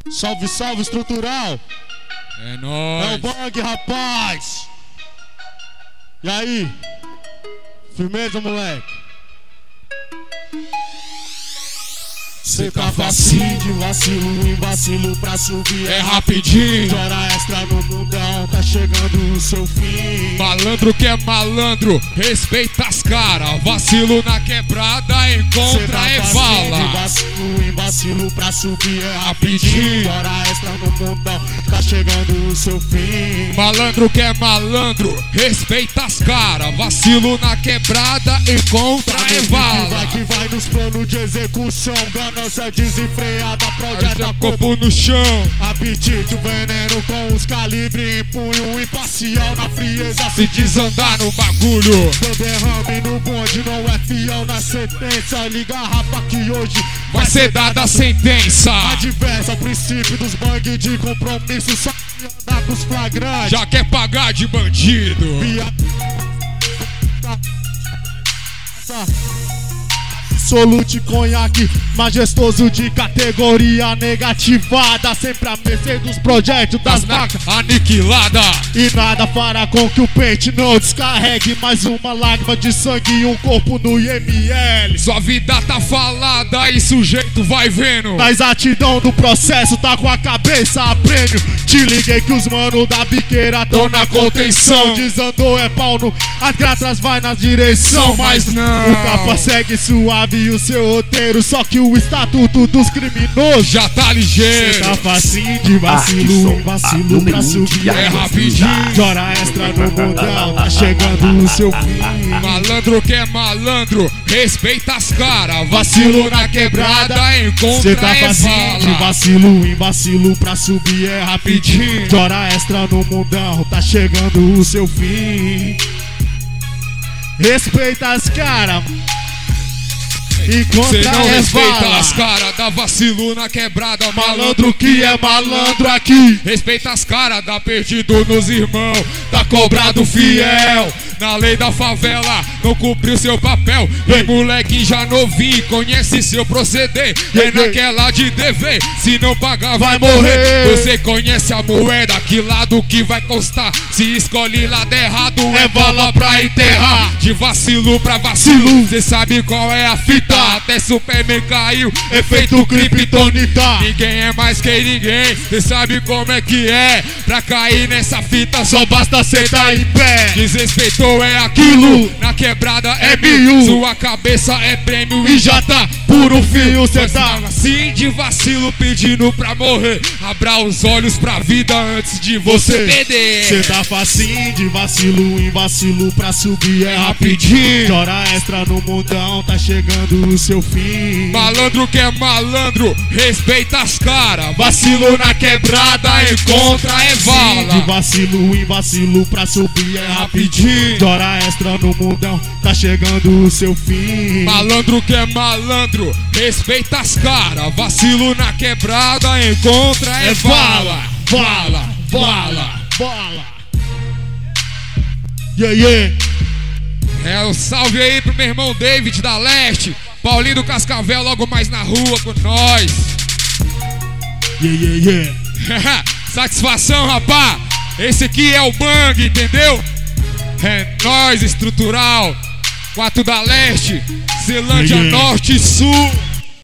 Salve, salve, estrutural. É nóis. É o Bang, rapaz. E aí? Firmeza, moleque? Cê tá facinho de vacilo em vacilo pra subir É rapidinho. Hora extra no mundão, tá chegando o seu fim. Malandro que é malandro, respeita as cara. Vacilo na quebrada, encontra e fala. De vacilo em vacilo pra subir é Rapidinho. Hora extra no mundão, tá chegando o seu fim. Malandro que é malandro, respeita as cara. Vacilo na quebrada, encontra e fala. Que vai nos planos de execução. Ganância desenfreada, projeta Corpo no chão. apetite, veneno com os calibres em punho. Imparcial na frieza, Se desandar no bagulho. seu derrame no bonde não é fiel na sentença. Liga a rapa que hoje Vai ser dada a sentença. adversa. O princípio dos bang de compromisso. Só andar com os flagrantes. Já quer pagar de bandido. Absolute conhaque, majestoso de categoria negativada. Sempre a mercê dos projetos das vacas. Aniquilada. E nada fará com que o pente não descarregue mais uma lágrima de sangue e um corpo no IML. Sua vida tá falada e sujeito vai vendo. Na exatidão do processo, tá com a cabeça a prêmio. Te liguei que os manos da biqueira tão na contenção. Desandou é pau no, as graças vai na direção. Mas não. o capa segue suave e o seu roteiro. Só que o estatuto dos criminosos Já tá ligeiro. tá facinho de vacilo em vacilo pra subir É rapidinho. Hora extra no mundão, tá chegando o seu fim. Malandro que é malandro, respeita as cara. Vacilo na quebrada, encontra Cê tá e facinho de fala. vacilo em vacilo pra subir é rapidinho. Hora extra no mundão, tá chegando o seu fim. Respeita as cara. Cê Encontra não e respeita fala. as cara, dá vacilo na quebrada. Malandro que é malandro aqui. Respeita as cara, dá perdido nos irmãos. Tá cobrado fiel. Na lei da favela, não cumpriu seu papel. E moleque já novinho, conhece seu proceder. É naquela de dever, se não pagar vai morrer. Você conhece a moeda, que lado que vai custar. Se escolhe lado errado, é bala pra enterrar. De vacilo pra vacilo, cê sabe qual é a fita. Até Superman caiu, efeito kryptonita. Ninguém é mais que ninguém, cê sabe como é que é. Pra cair nessa fita só basta sentar em pé. Desrespeitou é aquilo, na quebrada é mil. Sua cabeça é prêmio e já tá puro fio. Cê tá assim de vacilo pedindo pra morrer. Abra os olhos pra vida antes de você perder. Cê tá facinho de vacilo em vacilo pra subir é rapidinho. Hora extra no mundão, tá chegando o seu fim. Malandro que é malandro, respeita as cara. Vacilo na quebrada, encontra e De vala. vacilo em vacilo pra subir é rapidinho. Hora extra no mundão, tá chegando o seu fim. Malandro que é malandro, respeita as cara. Vacilo na quebrada, encontra e vala. Vala, vala. Bola. Yeah, yeah. É um salve aí pro meu irmão David da Leste. Paulinho do Cascavel logo mais na rua com nós. Yeah, yeah, yeah. Satisfação, rapá. Esse aqui é o Bang, entendeu? É nós, estrutural. 4 da Leste, Zelândia Yeah, yeah. Norte e Sul.